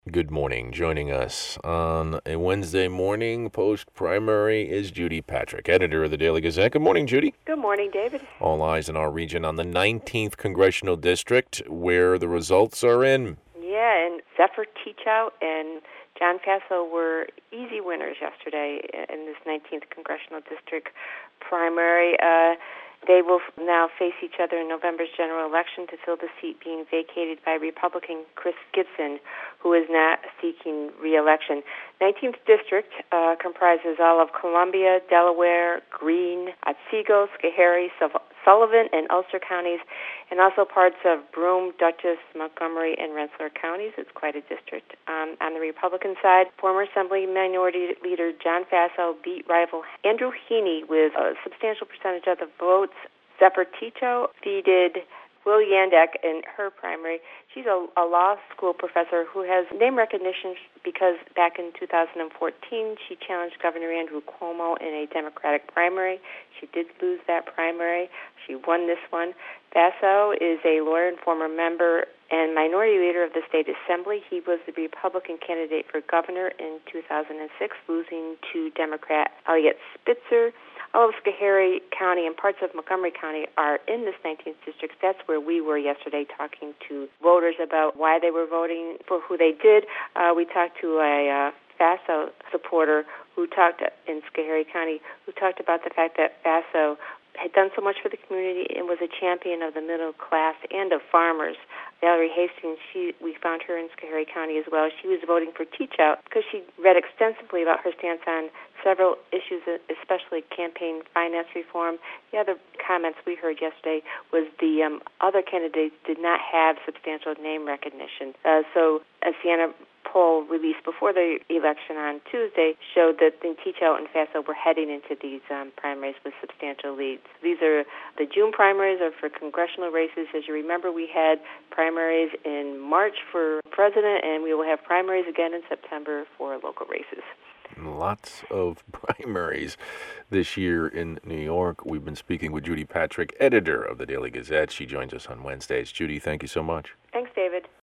Good morning. Joining us on a Wednesday morning post-primary is Judy Patrick, editor of the Daily Gazette. Good morning, Judy. Good morning, David. All eyes in our region on the 19th Congressional District, where the results are in. Yeah, and Zephyr Teachout and John Faso were easy winners yesterday in this 19th Congressional District primary. They will now face each other in November's general election to fill the seat being vacated by Republican Chris Gibson, who is not seeking re-election. 19th District comprises all of Columbia, Delaware, Greene, Otsego, Schoharie, Sullivan, and Ulster counties, and also parts of Broome, Dutchess, Montgomery, and Rensselaer counties. It's quite a district. On the Republican side, former Assembly Minority Leader John Faso beat rival Andrew Heaney with a substantial percentage of the votes. Zephyr Teachout defeated Will Yandak in her primary. She's a law school professor who has name recognition because back in 2014 she challenged Governor Andrew Cuomo in a Democratic primary. She did lose that primary. She won this one. Faso is a lawyer and former member and minority leader of the state assembly. He was the Republican candidate for governor in 2006, losing to Democrat Eliot Spitzer. All of Schoharie County and parts of Montgomery County are in this 19th district. That's where we were yesterday talking to voters about why they were voting for who they did. We talked to a Faso supporter who talked in Schoharie County, who talked about the fact that Faso had done so much for the community and was a champion of the middle class and of farmers. Valerie Hastings, we found her in Schoharie County as well. She was voting for Teachout because she read extensively about her stance on several issues, especially campaign finance reform. The other comments we heard yesterday was the other candidates did not have substantial name recognition. So a Siena poll released before the election on Tuesday showed that Teachout and Faso were heading into these primaries with substantial leads. These are the June primaries are for congressional races. As you remember, we had primaries in March for president, and we will have primaries again in September for local races. Lots of primaries this year in New York. We've been speaking with Judy Patrick, editor of the Daily Gazette. She joins us on Wednesdays. Judy, thank you so much. Thanks, David.